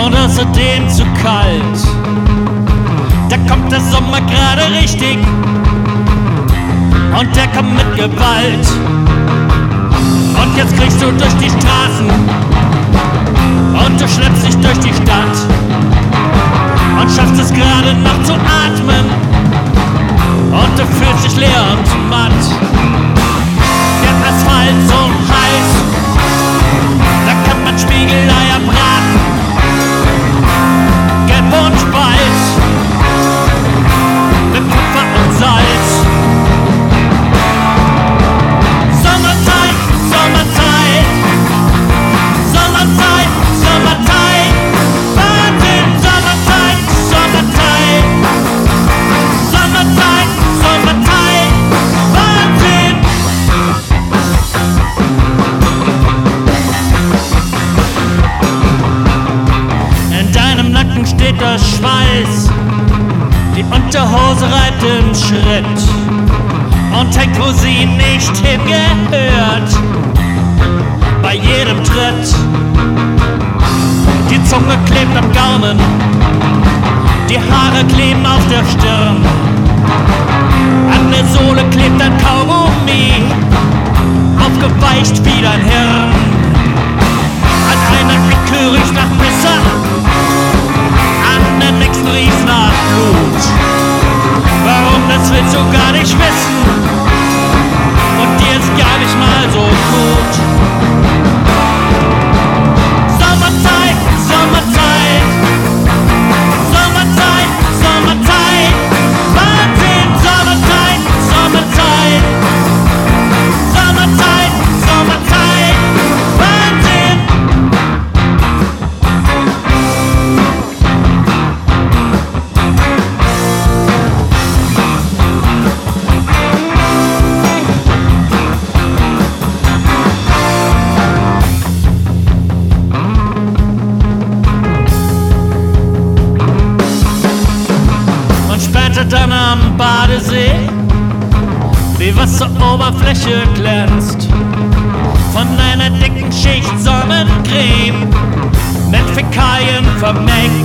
und außerdem zu kalt. Da kommt der Sommer gerade richtig und der kommt mit Gewalt. Und jetzt kriegst du durch die Straßen und du schleppst dich durch die Stadt und schaffst es gerade noch zu atmen und du fühlst dich leer und matt. Der Asphalt so heiß, da kann man Spiegeleier braten, Gelb und Spalt, mit Pfeffer und Salz. Sommerzeit, Sommerzeit, Sommerzeit, Sommerzeit, Wahnsinn, Sommerzeit, Sommerzeit, Sommerzeit, Sommerzeit, Wahnsinn. In deinem Nacken steht der Schweiß, die Unterhose reibt im Schritt und hängt, wo sie nicht hingehört, bei jedem Tritt. Die Zunge klebt am Gaumen, die Haare kleben auf der Stirn, an der Sohle klebt ein Kaugummi, aufgeweicht wie dein Hirn. An einer Ecke riecht nach Pisse, an der nächsten riecht nach Blut. Warum, das willst du gar nicht wissen, und dir ist gar nicht mal so gut. Sommerzeit, Sommerzeit, Sommerzeit, Sommerzeit, Wahnsinn, Sommerzeit, Sommerzeit, Sommerzeit, Sommerzeit, Wahnsinn. Dann am Badesee die Wasseroberfläche glänzt von einer dicken Schicht Sonnencreme mit Fäkalien vermengt.